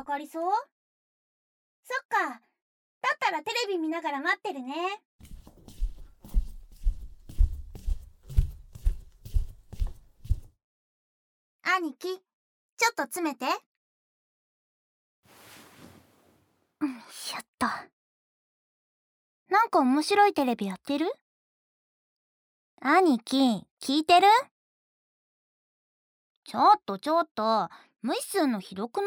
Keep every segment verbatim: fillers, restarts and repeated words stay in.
かかりそう？そっか。だったらテレビ見ながら待ってるね。兄貴、ちょっと詰めて。うん、しゃった。なんか面白いテレビやってる？兄貴、聞いてる？ちょっとちょっと、無視すんのひどくない？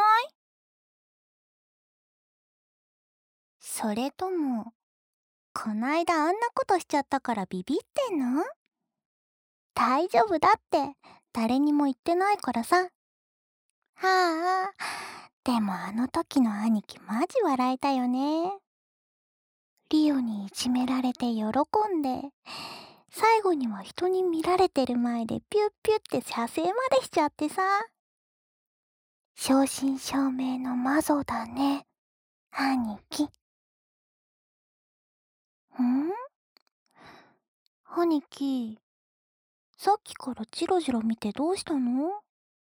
それとも、こないだあんなことしちゃったからビビってんの？大丈夫だって、誰にも言ってないからさ。はあ、でもあの時の兄貴マジ笑えたよね。リオにいじめられて喜んで、最後には人に見られてる前でピュッピュッって射精までしちゃってさ。正真正銘の魔女だね、兄貴。ん？兄貴、さっきからジロジロ見てどうしたの？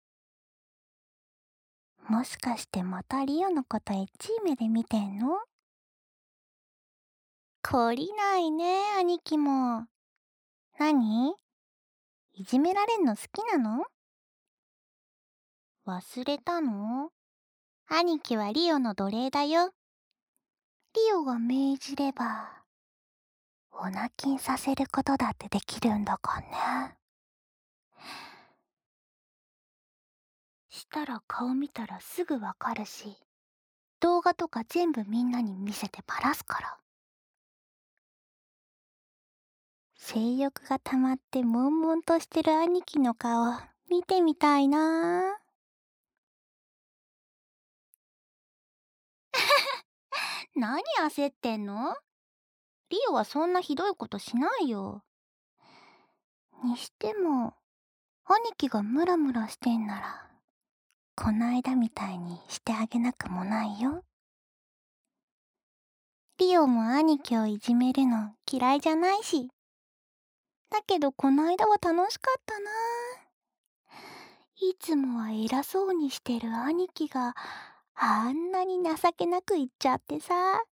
もしかしてまたリオのことエッチい目で見てんの？懲りないね、兄貴も。何？いじめられんの好きなの？忘れたの？兄貴はリオの奴隷だよ。リオが命じれば、オナキンさせることだってできるんだからね。したら顔見たらすぐわかるし、動画とか全部みんなに見せてバラすから。性欲が溜まって悶々としてる兄貴の顔見てみたいな。何焦ってんの？リオはそんなひどいことしないよ。にしても、兄貴がムラムラしてんなら、こないだみたいにしてあげなくもないよ。リオも兄貴をいじめるの嫌いじゃないし。だけどこないだは楽しかったな。いつもは偉そうにしてる兄貴があんなに情けなく言っちゃってさ。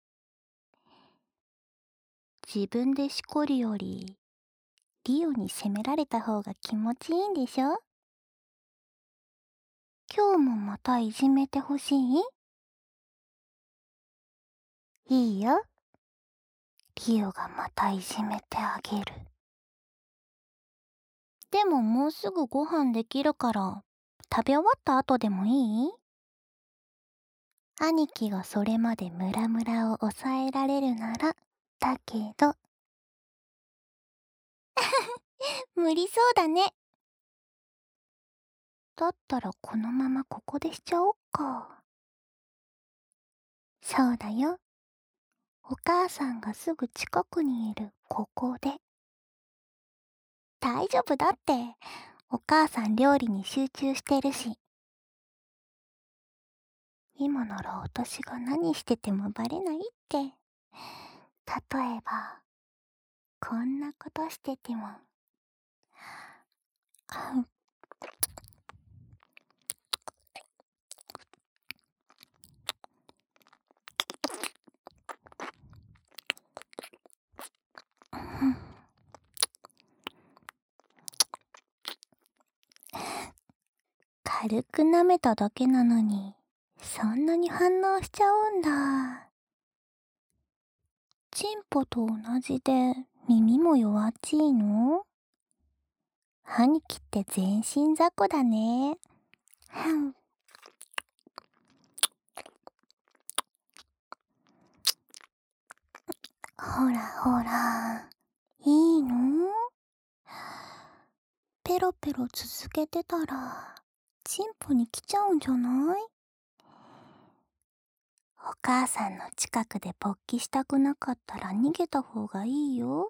自分でしこるよりリオに責められた方が気持ちいいんでしょ？今日もまたいじめてほしい？いいよ。リオがまたいじめてあげる。でももうすぐご飯できるから食べ終わった後でもいい？兄貴がそれまでムラムラを抑えられるならだけど。無理そうだね。だったらこのままここでしちゃおっか。そうだよ。お母さんがすぐ近くにいるここで。大丈夫だって。お母さん料理に集中してるし。今なら私が何しててもバレないって。例えば、こんなことしてても。軽く舐めただけなのに、そんなに反応しちゃうんだ。チンポと同じで耳も弱っちいの？兄貴って全身雑魚だね。ほらほら、いいの？ペロペロ続けてたら、チンポに来ちゃうんじゃない？お母さんの近くで勃起したくなかったら逃げた方がいいよ。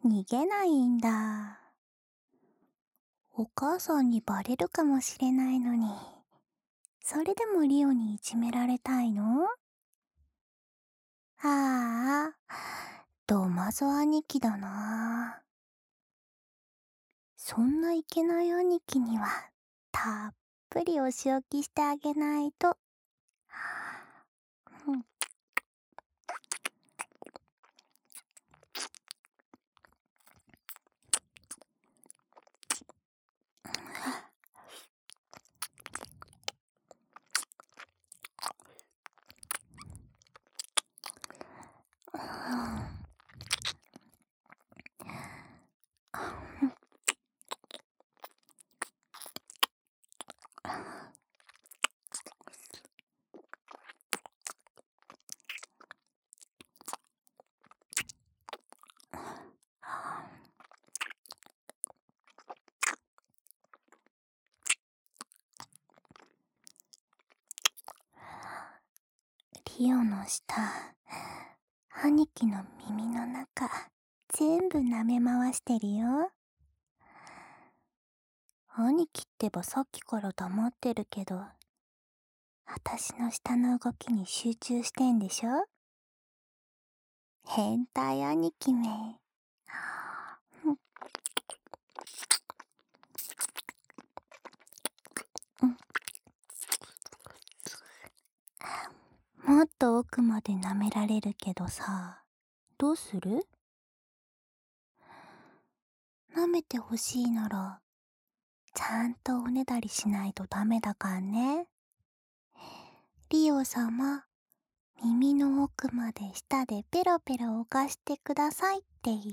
逃げないんだ。お母さんにバレるかもしれないのに、それでもリオにいじめられたいの？ああ、どまぞ兄貴だな。そんないけない兄貴には、たっぷりお仕置きしてあげないと。うん。リオの舌、兄貴の耳の中、全部舐め回してるよ。兄貴ってばさっきから黙ってるけど、あたしの舌の動きに集中してんでしょ？変態兄貴め。もっと奥まで舐められるけどさ、どうする？舐めてほしいなら、ちゃんとおねだりしないとダメだかんね。リオ様、耳の奥まで舌でペロペロ浮かしてくださいって言って。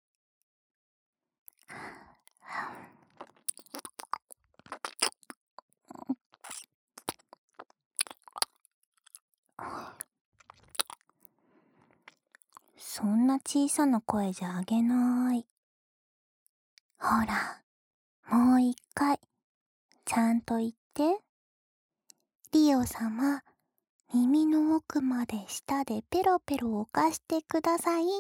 そんな小さな声じゃあげない。ほら、もう一回、ちゃんと言って。リオ様、耳の奥まで舌でペロペロ浮かしてくださいって。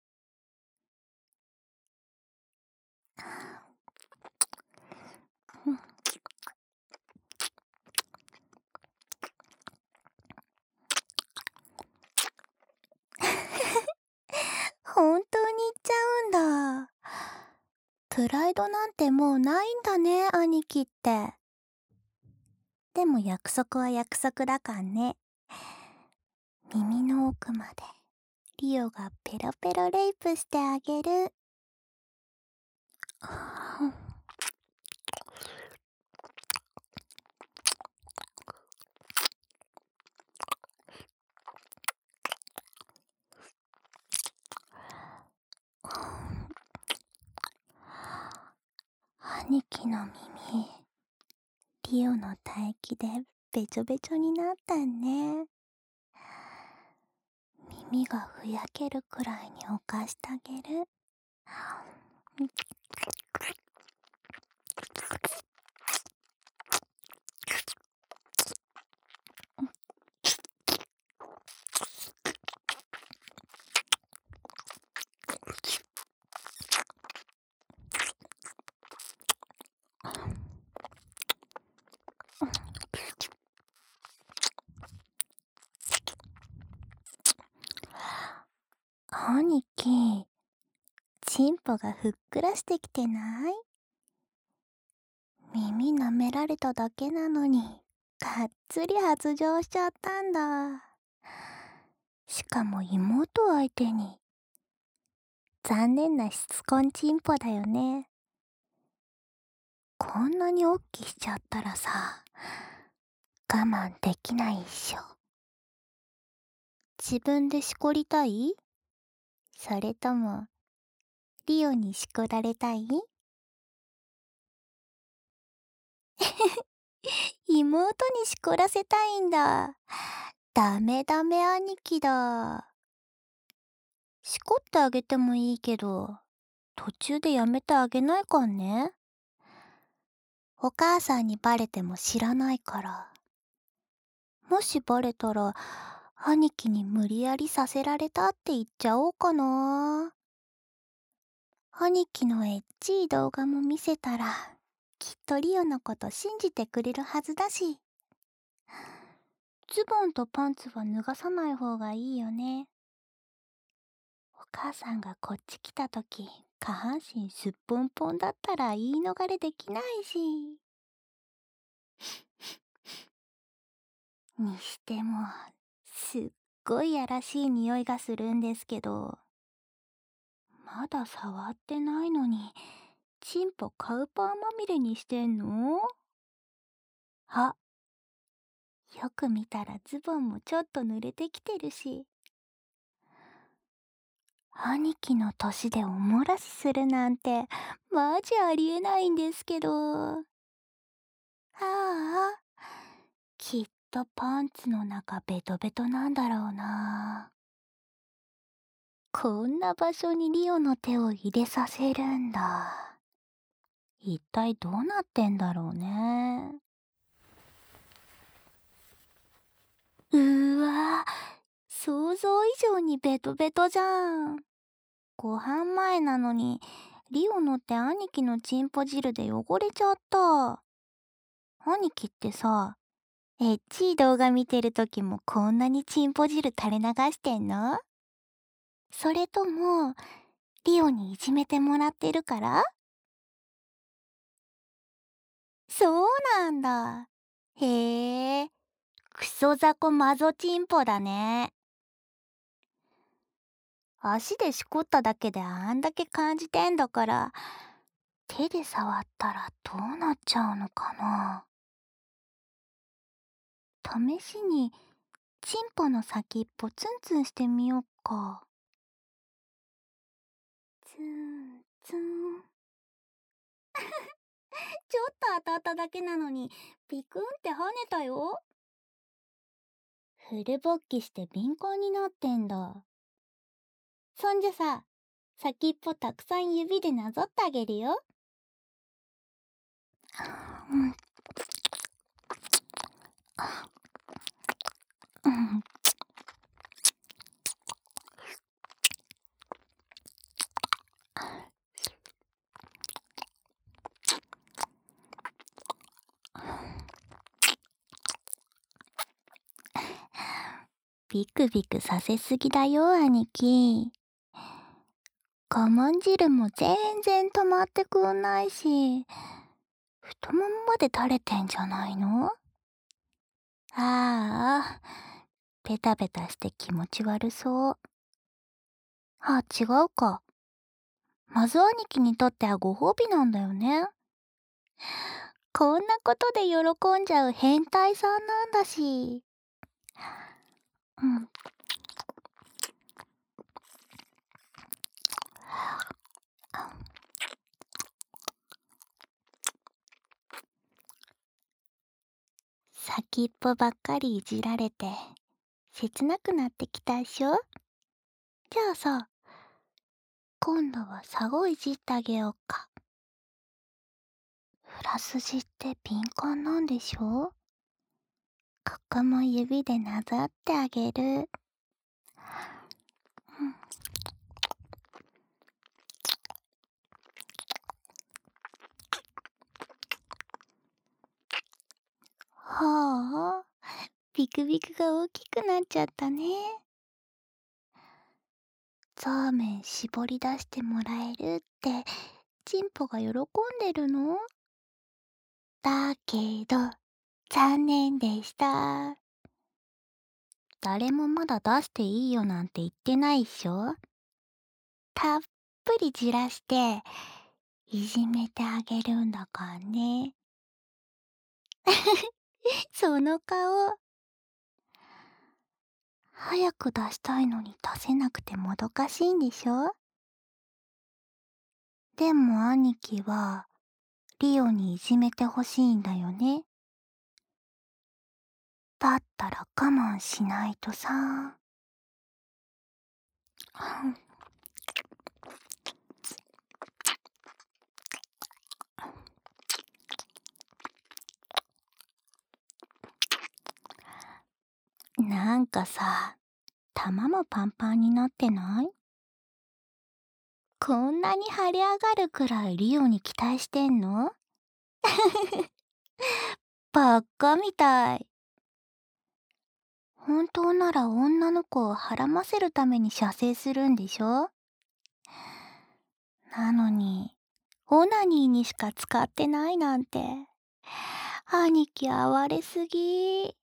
本当に言っちゃうんだ。プライドなんてもうないんだね、兄貴って。でも約束は約束だかんね。耳の奥までリオがペロペロレイプしてあげる。兄貴の耳、リオの唾液でべちょべちょになったね。耳がふやけるくらいにおかしてあげる。兄貴、チンポがふっくらしてきてない？耳舐められただけなのに、がっつり発情しちゃったんだ。しかも妹相手に。残念なしつこんチンポだよね。こんなにおっきしちゃったらさ、我慢できないっしょ。自分でしこりたい？それとも、リオにしこられたい？妹にしこらせたいんだ。ダメダメ兄貴だ。しこってあげてもいいけど、途中でやめてあげないかんね。お母さんにバレても知らないから。もしバレたら、兄貴に無理やりさせられたって言っちゃおうかな。 兄貴のエッチい動画も見せたら、きっとリオのこと信じてくれるはずだし。ズボンとパンツは脱がさない方がいいよね。お母さんがこっち来た時、下半身すっぽんぽんだったら言い逃れできないし。にしても、すっごいやらしい匂いがするんですけど、まだ触ってないのに、チンポカウパーまみれにしてんの？あ、よく見たらズボンもちょっと濡れてきてるし。兄貴の年でおもらしするなんて、マジありえないんですけど。ああ、きっとパンツの中ベトベトなんだろうな。こんな場所にリオの手を入れさせるんだ。一体どうなってんだろうね。うーわ、想像以上にベトベトじゃん。ご飯前なのに、リオのって兄貴のチンポ汁で汚れちゃった。兄貴ってさ、エッチい動画見てる時もこんなにチンポ汁垂れ流してんの？それとも、リオにいじめてもらってるから？そうなんだ。へえ、クソザコマゾチンポだね。足でしこっただけであんだけ感じてんだから、手で触ったらどうなっちゃうのかな。試しに、チンポの先っぽツンツンしてみよっか。ツンツン。ちょっと当たっただけなのに、ピクンって跳ねたよ。フル勃起して敏感になってんだ。そんじゃさ、先っぽたくさん指でなぞってあげるよ。うん。うん。ビクビクさせすぎだよ、兄貴。我慢汁も全然止まってくんないし、太ももまで垂れてんじゃないの？ああ、ベタベタして気持ち悪そう。あ、違うか。まず兄貴にとってはご褒美なんだよね。こんなことで喜んじゃう変態さんなんだし。うん。先っぽばっかりいじられて、切なくなってきたでしょ？じゃあさ、今度は顎いじってあげようか。裏筋って敏感なんでしょ？ここも指でなぞってあげる。うん。はあ、ビクビクが大きくなっちゃったね。ザーメン絞り出してもらえるって、チンポが喜んでるの？だけど、残念でした。誰もまだ出していいよなんて言ってないっしょ？たっぷりじらして、いじめてあげるんだからね。その顔。早く出したいのに出せなくてもどかしいんでしょ？でも兄貴は、リオにいじめてほしいんだよね。だったら我慢しないとさ。なんかさ、玉もパンパンになってない？ こんなに晴れ上がるくらいリオに期待してんの？ばっかみたい。本当なら女の子をはらませるために射精するんでしょ？なのに、オナニーにしか使ってないなんて。兄貴哀れすぎ。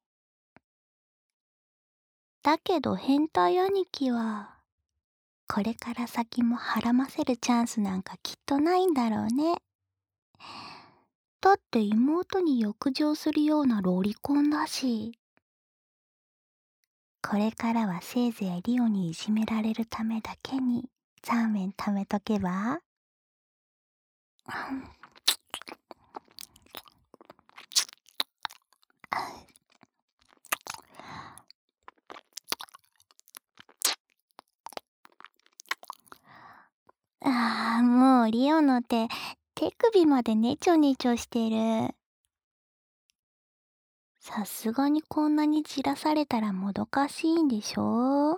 だけど変態兄貴は、これから先もはらませるチャンスなんかきっとないんだろうね。だって妹に欲情するようなロリコンだし。これからはせいぜいリオにいじめられるためだけにザーメン貯めとけば？ああ、もうリオの手、手首までネチョネチョしてる。さすがにこんなにじらされたらもどかしいんでしょ？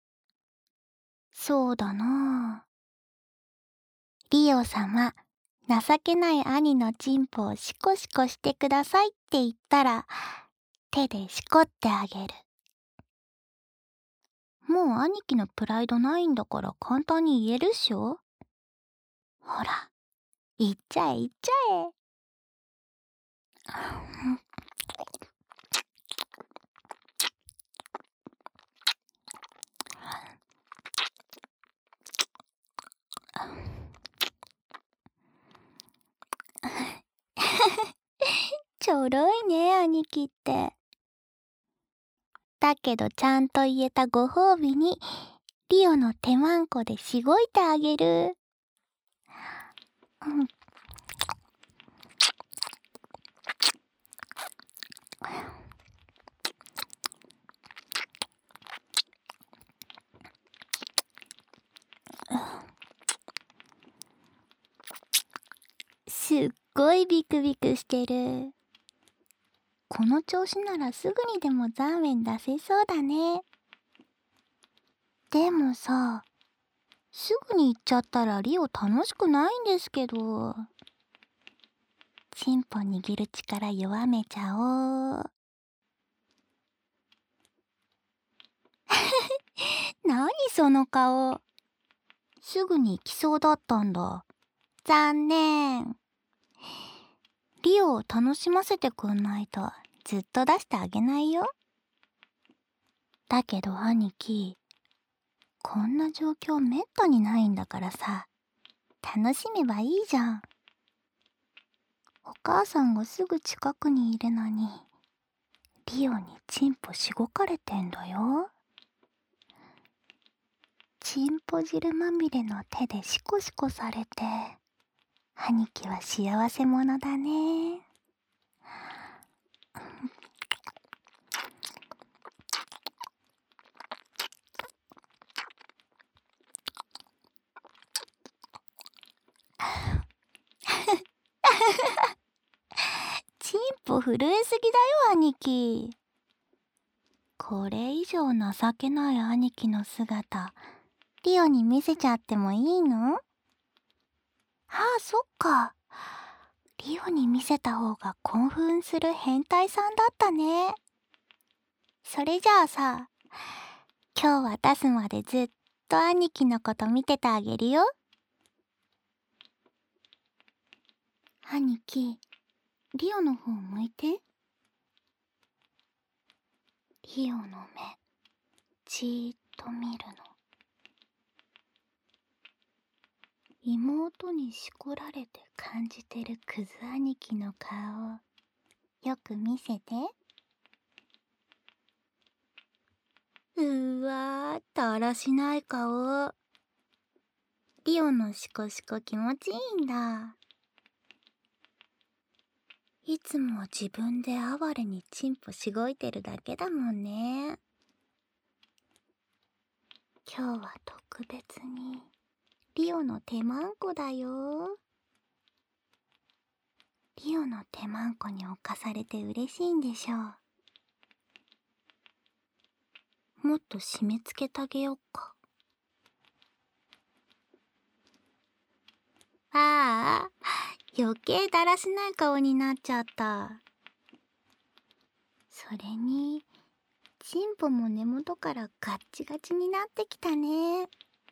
そうだなあ。リオ様、情けない兄のチンポをシコシコしてくださいって言ったら、手でしこってあげる。もう兄貴のプライドないんだから簡単に言えるっしょ？ほら、言っちゃえ言っちゃえ。ちょろいね、兄貴って。だけどちゃんと言えたご褒美に、リオの手まんこでしごいてあげる。うん。すっごいビクビクしてる。この調子ならすぐにでもザーメン出せそうだね。でもさ、すぐに行っちゃったらリオ楽しくないんですけど。チンポ握る力弱めちゃおう。なにその顔。すぐに行きそうだったんだ。残念。リオを楽しませてくんないとずっと出してあげないよ。だけど兄貴、こんな状況めったにないんだからさ、楽しめばいいじゃん。お母さんがすぐ近くにいるのに、リオにチンポしごかれてんだよ。チンポ汁まみれの手でシコシコされて、兄貴は幸せ者だね。チンポ震えすぎだよ兄貴。これ以上情けない兄貴の姿、リオに見せちゃってもいいの？ああ、そっか。リオに見せた方が興奮する変態さんだったね。それじゃあさ、今日は出すまでずっと兄貴のこと見ててあげるよ。兄貴、リオの方向いて。リオの目、じーっと見るの。妹にしこられて感じてるクズ兄貴の顔、よく見せて。うーわー、だらしない顔。リオのシコシコ気持ちいいんだ。いつも自分で哀れにチンポしごいてるだけだもんね。今日は特別にリオの手まんこだよ。リオの手まんこに侵されて嬉しいんでしょう。もっと締め付けてあげよっか。 ああ、余計だらしない顔になっちゃった。それに、チンポも根元からガッチガチになってきたね。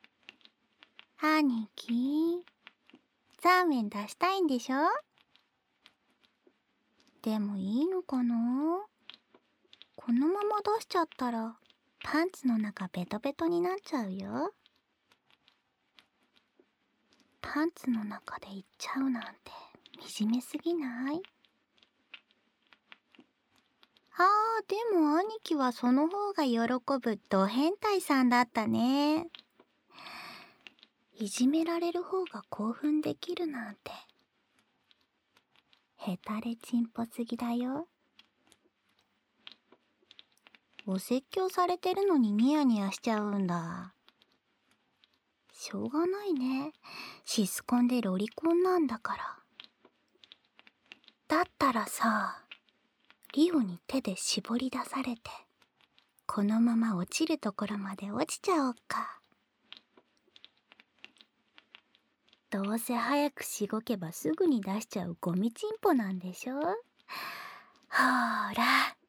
兄貴、ザーメン出したいんでしょ？でもいいのかな？このまま出しちゃったら、パンツの中ベトベトになっちゃうよ。パンツの中でいっちゃうなんて惨めすぎない？あー、でも兄貴はその方が喜ぶド変態さんだったね。いじめられる方が興奮できるなんて。ヘタレチンポすぎだよ。お説教されてるのにニヤニヤしちゃうんだ。しょうがないね。シスコンでロリコンなんだから。だったらさ、リオに手で絞り出されて、このまま落ちるところまで落ちちゃおうか。どうせ早くしごけばすぐに出しちゃうゴミチンポなんでしょ？ほーら。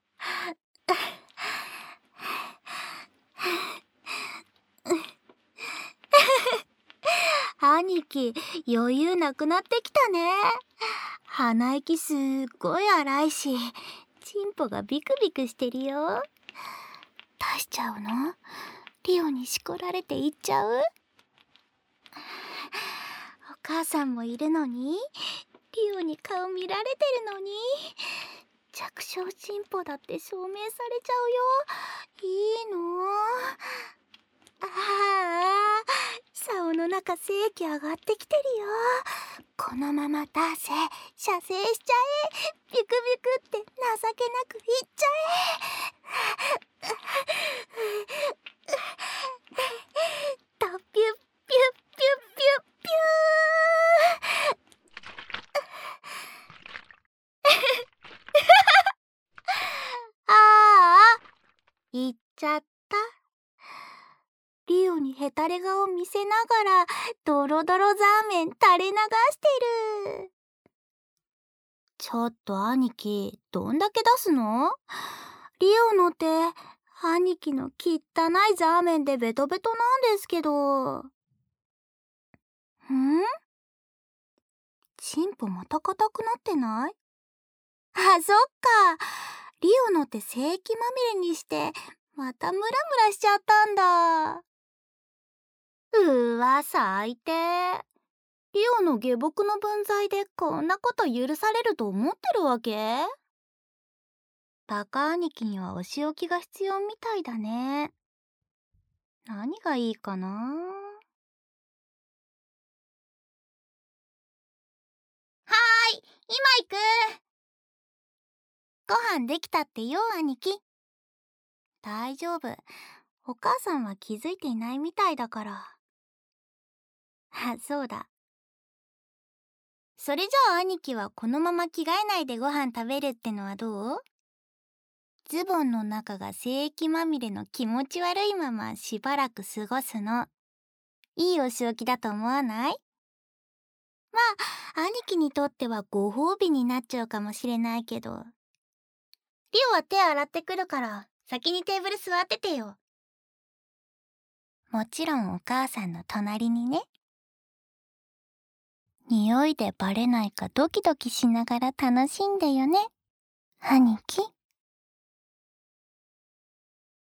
兄貴、余裕なくなってきたね。鼻息すっごい荒いし、チンポがビクビクしてるよ。出しちゃうの？リオにしこられていっちゃう？お母さんもいるのに、リオに顔見られてるのに、弱小チンポだって証明されちゃうよ。いいの？ああ、竿の中精液上がってきてるよ。このまま出せ、射精しちゃえ。ビクビクって情けなくいっちゃえ。とピュッピュッピュッピュッピュー。ああ、いっちゃった。リオにヘタレ顔見せながらドロドロザーメン垂れ流してる。ちょっと兄貴、どんだけ出すの？リオの手、兄貴の汚いザーメンでベトベトなんですけど。ん？チンポまた硬くなってない？あ、そっか。リオの手精液まみれにしてまたムラムラしちゃったんだ。うわ、最低。リオの下僕の分際でこんなこと許されると思ってるわけ？バカ兄貴にはお仕置きが必要みたいだね。何がいいかな？はーい、今行く。ご飯できたってよ、兄貴。大丈夫。お母さんは気づいていないみたいだから。あ、そうだ。それじゃあ兄貴はこのまま着替えないでご飯食べるってのはどう？ズボンの中が精液まみれの気持ち悪いまましばらく過ごすの。いいお仕置きだと思わない？まあ、兄貴にとってはご褒美になっちゃうかもしれないけど。リオは手洗ってくるから、先にテーブル座っててよ。もちろんお母さんの隣にね。匂いでバレないかドキドキしながら楽しんでよね、兄貴。